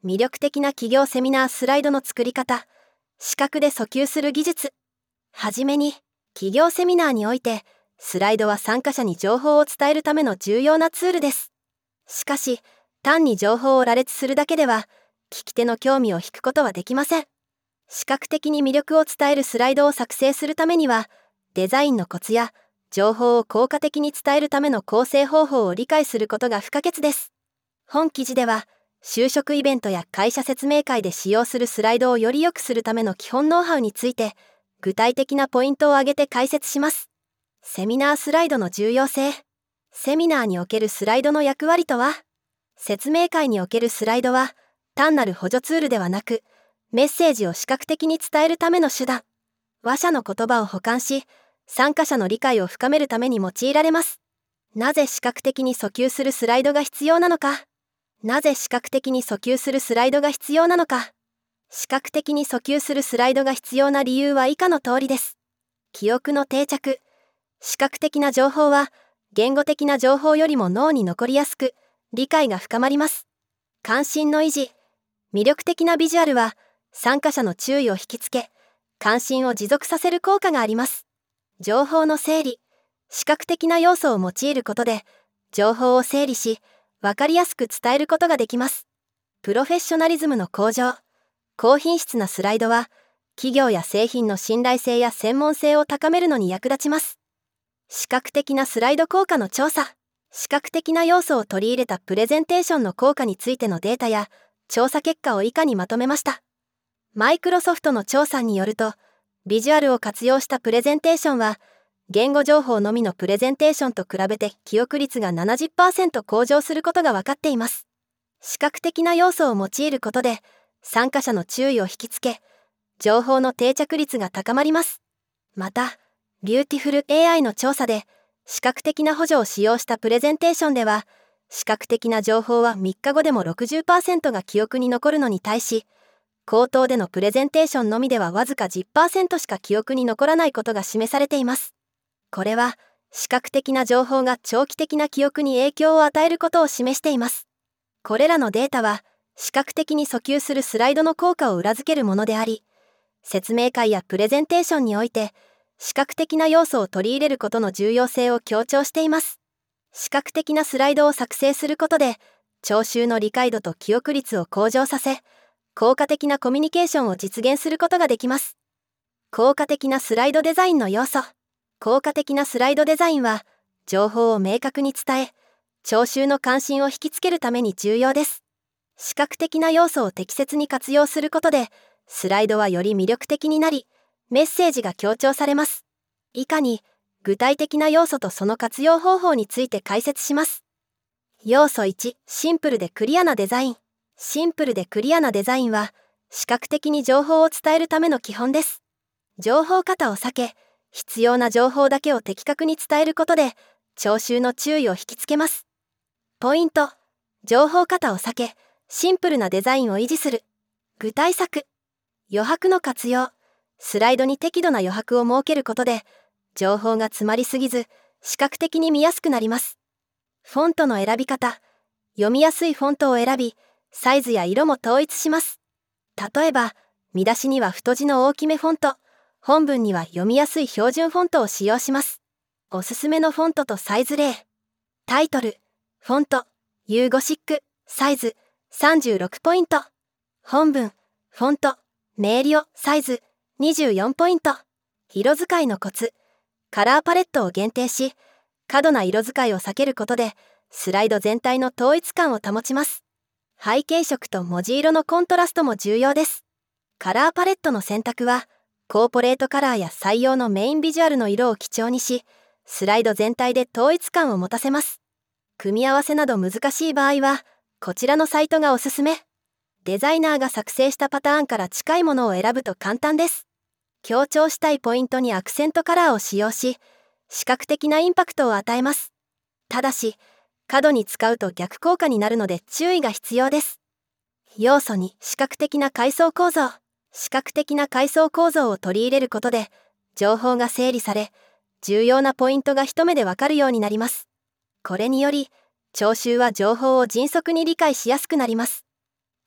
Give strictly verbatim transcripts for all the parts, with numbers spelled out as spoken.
魅力的な企業セミナースライドの作り方、視覚で訴求する技術。はじめに、企業セミナーにおいて、スライドは参加者に情報を伝えるための重要なツールです。しかし、単に情報を羅列するだけでは、聞き手の興味を引くことはできません。視覚的に魅力を伝えるスライドを作成するためには、デザインのコツや、情報を効果的に伝えるための構成方法を理解することが不可欠です。本記事では、就職イベントや会社説明会で使用するスライドをより良くするための基本ノウハウについて、具体的なポイントを挙げて解説します。セミナースライドの重要性。セミナーにおけるスライドの役割とは？説明会におけるスライドは、単なる補助ツールではなく、メッセージを視覚的に伝えるための手段。話者の言葉を補完し、参加者の理解を深めるために用いられます。なぜ視覚的に訴求するスライドが必要なのか。なぜ視覚的に訴求するスライドが必要なのか。視覚的に訴求するスライドが必要な理由は以下の通りです。記憶の定着。視覚的な情報は、言語的な情報よりも脳に残りやすく、理解が深まります。関心の維持。魅力的なビジュアルは、参加者の注意を引きつけ、関心を持続させる効果があります。情報の整理。視覚的な要素を用いることで、情報を整理し、わかりやすく伝えることができます。プロフェッショナリズムの向上。高品質なスライドは、企業や製品の信頼性や専門性を高めるのに役立ちます。視覚的なスライド効果の調査。視覚的な要素を取り入れたプレゼンテーションの効果についてのデータや、調査結果を以下にまとめました。マイクロソフトの調査によると、ビジュアルを活用したプレゼンテーションは、言語情報のみのプレゼンテーションと比べて記憶率が ななじゅっパーセント 向上することが分かっています。視覚的な要素を用いることで、参加者の注意を引きつけ、情報の定着率が高まります。また、ビューティフル エーアイ の調査で、視覚的な補助を使用したプレゼンテーションでは、視覚的な情報はみっかごでも ろくじゅっパーセント が記憶に残るのに対し、口頭でのプレゼンテーションのみではわずか じゅっパーセント しか記憶に残らないことが示されています。これは、視覚的な情報が長期的な記憶に影響を与えることを示しています。これらのデータは、視覚的に訴求するスライドの効果を裏付けるものであり、説明会やプレゼンテーションにおいて、視覚的な要素を取り入れることの重要性を強調しています。視覚的なスライドを作成することで、聴衆の理解度と記憶率を向上させ、効果的なコミュニケーションを実現することができます。効果的なスライドデザインの要素。効果的なスライドデザインは、情報を明確に伝え、聴衆の関心を引きつけるために重要です。視覚的な要素を適切に活用することで、スライドはより魅力的になり、メッセージが強調されます。以下に、具体的な要素とその活用方法について解説します。要素いち、シンプルでクリアなデザイン。シンプルでクリアなデザインは、視覚的に情報を伝えるための基本です。情報過多を避け、必要な情報だけを的確に伝えることで、聴衆の注意を引きつけます。ポイント、情報過多を避け、シンプルなデザインを維持する。具体策、余白の活用。スライドに適度な余白を設けることで、情報が詰まりすぎず、視覚的に見やすくなります。フォントの選び方。読みやすいフォントを選び、サイズや色も統一します。例えば、見出しには太字の大きめフォント、本文には読みやすい標準フォントを使用します。おすすめのフォントとサイズ例。タイトル、フォント、ユーゴシック、サイズ、さんじゅうろくポイント。本文、フォント、明瞭、サイズ、にじゅうよんポイント。色使いのコツ。カラーパレットを限定し、過度な色使いを避けることで、スライド全体の統一感を保ちます。背景色と文字色のコントラストも重要です。カラーパレットの選択は、コーポレートカラーや採用のメインビジュアルの色を基調にし、スライド全体で統一感を持たせます。組み合わせなど難しい場合は、こちらのサイトがおすすめ。デザイナーが作成したパターンから近いものを選ぶと簡単です。強調したいポイントにアクセントカラーを使用し、視覚的なインパクトを与えます。ただし、過度に使うと逆効果になるので注意が必要です。要素に視覚的な階層構造。視覚的な階層構造を取り入れることで、情報が整理され、重要なポイントが一目でわかるようになります。これにより、聴衆は情報を迅速に理解しやすくなります。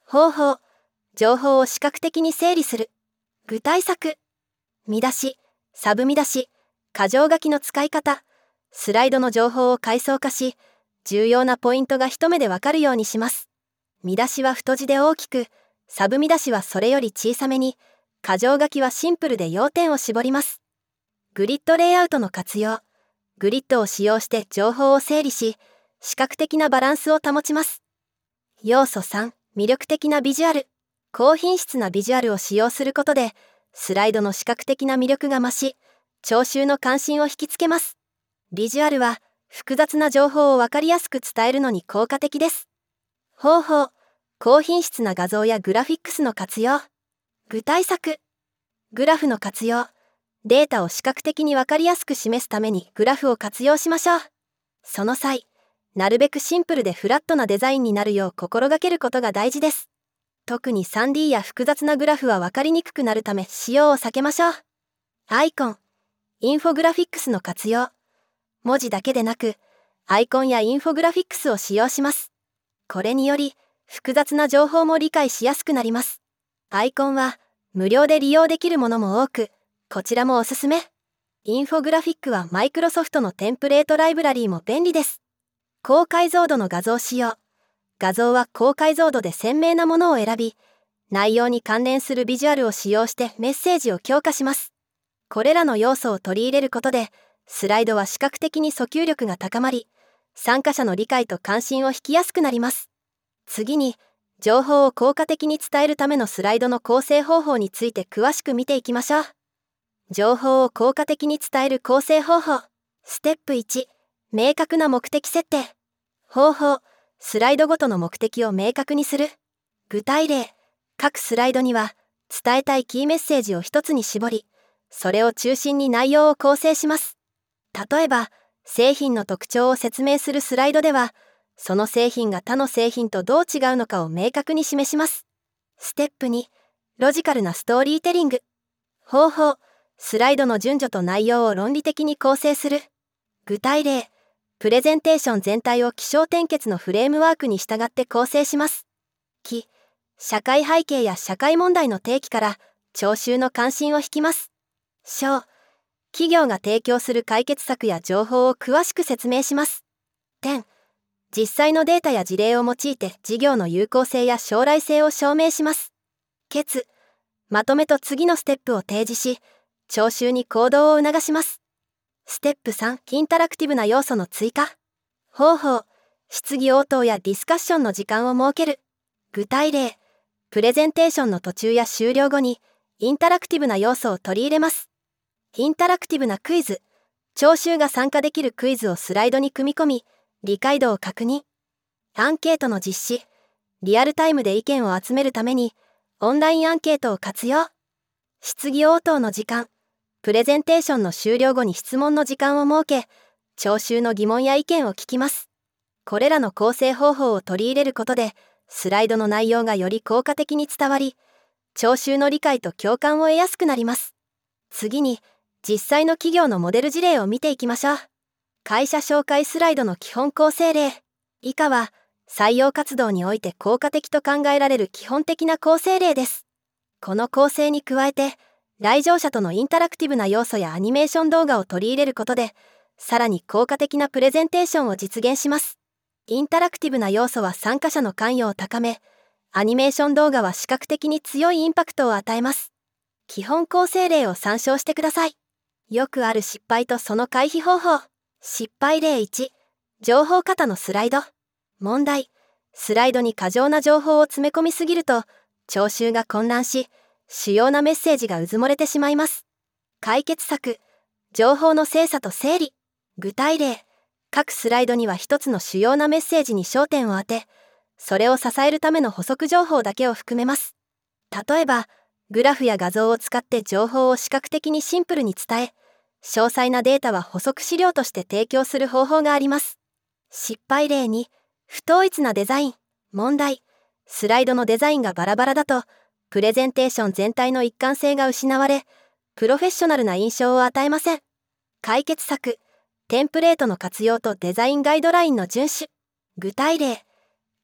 方法、情報を視覚的に整理する。具体策。見出し、サブ見出し、箇条書きの使い方。スライドの情報を階層化し、重要なポイントが一目でわかるようにします。見出しは太字で大きく、サブ見出しはそれより小さめに、箇条書きはシンプルで要点を絞ります。グリッドレイアウトの活用。グリッドを使用して情報を整理し、視覚的なバランスを保ちます。要素さん、魅力的なビジュアル。高品質なビジュアルを使用することで、スライドの視覚的な魅力が増し、聴衆の関心を引きつけます。ビジュアルは、複雑な情報をわかりやすく伝えるのに効果的です。方法、高品質な画像やグラフィックスの活用。具体策。グラフの活用。データを視覚的にわかりやすく示すためにグラフを活用しましょう。その際、なるべくシンプルでフラットなデザインになるよう心がけることが大事です。特に スリーディー や複雑なグラフはわかりにくくなるため使用を避けましょう。アイコン、インフォグラフィックスの活用。文字だけでなく、アイコンやインフォグラフィックスを使用します。これにより、複雑な情報も理解しやすくなります。アイコンは、無料で利用できるものも多く、こちらもおすすめ。インフォグラフィックはマイクロソフトのテンプレートライブラリーも便利です。高解像度の画像使用。画像は高解像度で鮮明なものを選び、内容に関連するビジュアルを使用してメッセージを強化します。これらの要素を取り入れることで、スライドは視覚的に訴求力が高まり、参加者の理解と関心を引きやすくなります。次に、情報を効果的に伝えるためのスライドの構成方法について詳しく見ていきましょう。情報を効果的に伝える構成方法。ステップいち、明確な目的設定。方法、スライドごとの目的を明確にする。具体例、各スライドには伝えたいキーメッセージを一つに絞り、それを中心に内容を構成します。例えば、製品の特徴を説明するスライドでは、その製品が他の製品とどう違うのかを明確に示します。ステップに、ロジカルなストーリーテリング。方法、スライドの順序と内容を論理的に構成する。具体例、プレゼンテーション全体を起承転結のフレームワークに従って構成します。き、社会背景や社会問題の提起から聴衆の関心を引きます。しょう、企業が提供する解決策や情報を詳しく説明します。点、実際のデータや事例を用いて事業の有効性や将来性を証明します。結、まとめと次のステップを提示し、聴衆に行動を促します。ステップさん、インタラクティブな要素の追加。方法、質疑応答やディスカッションの時間を設ける。具体例、プレゼンテーションの途中や終了後にインタラクティブな要素を取り入れます。インタラクティブなクイズ。聴衆が参加できるクイズをスライドに組み込み、理解度を確認。アンケートの実施。リアルタイムで意見を集めるために、オンラインアンケートを活用。質疑応答の時間。プレゼンテーションの終了後に質問の時間を設け、聴衆の疑問や意見を聞きます。これらの構成方法を取り入れることで、スライドの内容がより効果的に伝わり、聴衆の理解と共感を得やすくなります。次に、実際の企業のモデル事例を見ていきましょう。会社紹介スライドの基本構成例。以下は、採用活動において効果的と考えられる基本的な構成例です。この構成に加えて、来場者とのインタラクティブな要素やアニメーション動画を取り入れることで、さらに効果的なプレゼンテーションを実現します。インタラクティブな要素は参加者の関与を高め、アニメーション動画は視覚的に強いインパクトを与えます。基本構成例を参照してください。よくある失敗とその回避方法。失敗例いち、情報過多のスライド。問題、スライドに過剰な情報を詰め込みすぎると、聴衆が混乱し、主要なメッセージがうずもれてしまいます。解決策、情報の精査と整理。具体例、各スライドには一つの主要なメッセージに焦点を当て、それを支えるための補足情報だけを含めます。例えば、グラフや画像を使って情報を視覚的にシンプルに伝え、詳細なデータは補足資料として提供する方法があります。失敗例に、不統一なデザイン。問題、スライドのデザインがバラバラだと、プレゼンテーション全体の一貫性が失われ、プロフェッショナルな印象を与えません。解決策、テンプレートの活用とデザインガイドラインの遵守。具体例、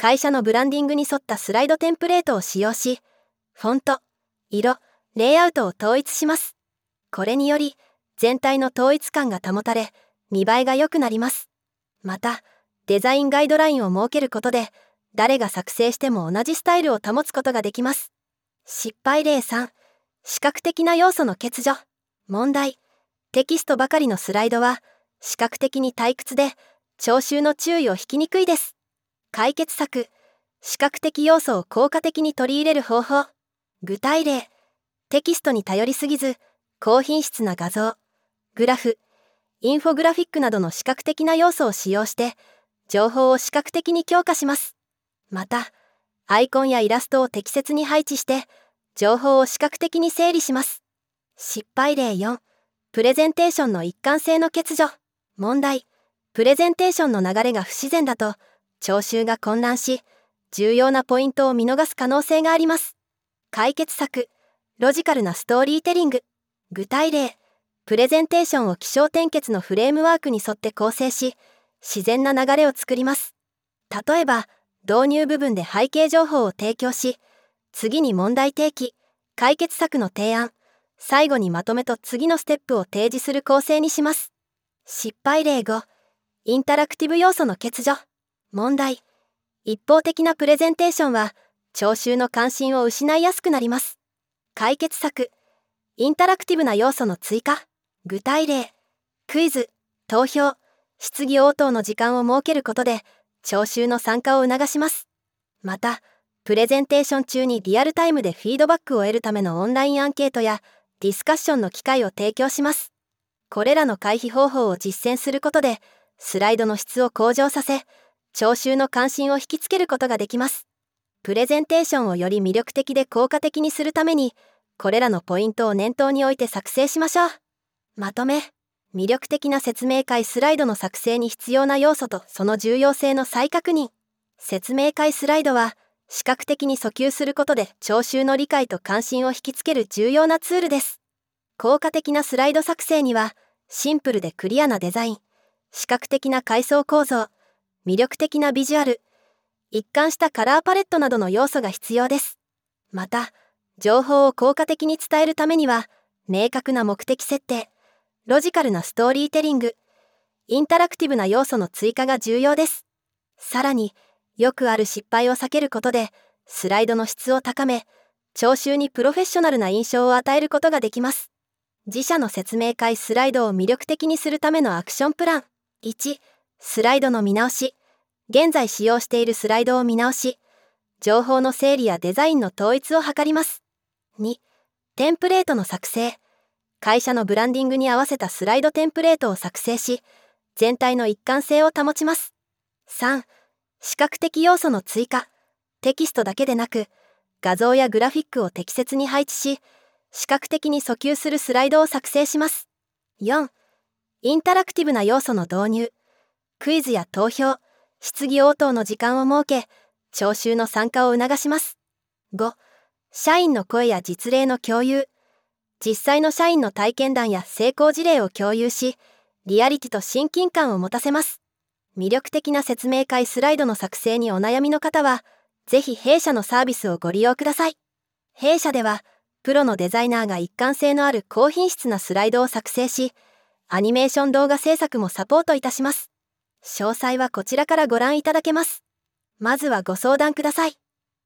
会社のブランディングに沿ったスライドテンプレートを使用し、フォント、色、レイアウトを統一します。これにより、全体の統一感が保たれ、見栄えが良くなります。また、デザインガイドラインを設けることで、誰が作成しても同じスタイルを保つことができます。失敗例さん、視覚的な要素の欠如。問題、テキストばかりのスライドは、視覚的に退屈で、聴衆の注意を引きにくいです。解決策、視覚的要素を効果的に取り入れる方法。具体例、テキストに頼りすぎず、高品質な画像、グラフ、インフォグラフィックなどの視覚的な要素を使用して、情報を視覚的に強化します。また、アイコンやイラストを適切に配置して、情報を視覚的に整理します。失敗例よん、プレゼンテーションの一貫性の欠如。問題、プレゼンテーションの流れが不自然だと、聴衆が混乱し、重要なポイントを見逃す可能性があります。解決策、ロジカルなストーリーテリング。具体例、プレゼンテーションを起承転結のフレームワークに沿って構成し、自然な流れを作ります。例えば、導入部分で背景情報を提供し、次に問題提起、解決策の提案、最後にまとめと次のステップを提示する構成にします。失敗例ご、インタラクティブ要素の欠如。問題、一方的なプレゼンテーションは、聴衆の関心を失いやすくなります。解決策、インタラクティブな要素の追加。具体例、クイズ、投票、質疑応答の時間を設けることで、聴衆の参加を促します。また、プレゼンテーション中にリアルタイムでフィードバックを得るためのオンラインアンケートやディスカッションの機会を提供します。これらの回避方法を実践することで、スライドの質を向上させ、聴衆の関心を引きつけることができます。プレゼンテーションをより魅力的で効果的にするために、これらのポイントを念頭に置いて作成しましょう。まとめ、魅力的な説明会スライドの作成に必要な要素とその重要性の再確認。説明会スライドは、視覚的に訴求することで聴衆の理解と関心を引きつける重要なツールです。効果的なスライド作成には、シンプルでクリアなデザイン、視覚的な階層構造、魅力的なビジュアル、一貫したカラーパレットなどの要素が必要です。また、情報を効果的に伝えるためには、明確な目的設定、ロジカルなストーリーテリング、インタラクティブな要素の追加が重要です。さらに、よくある失敗を避けることで、スライドの質を高め、聴衆にプロフェッショナルな印象を与えることができます。自社の説明会スライドを魅力的にするためのアクションプラン。いち、スライドの見直し。現在使用しているスライドを見直し、情報の整理やデザインの統一を図ります。に、テンプレートの作成。会社のブランディングに合わせたスライドテンプレートを作成し、全体の一貫性を保ちます。さん、視覚的要素の追加。テキストだけでなく、画像やグラフィックを適切に配置し、視覚的に訴求するスライドを作成します。よん、インタラクティブな要素の導入。クイズや投票、質疑応答の時間を設け、聴衆の参加を促します。ご、社員の声や実例の共有。実際の社員の体験談や成功事例を共有し、リアリティと親近感を持たせます。魅力的な説明会スライドの作成にお悩みの方は、ぜひ弊社のサービスをご利用ください。弊社では、プロのデザイナーが一貫性のある高品質なスライドを作成し、アニメーション動画制作もサポートいたします。詳細はこちらからご覧いただけます。まずはご相談ください。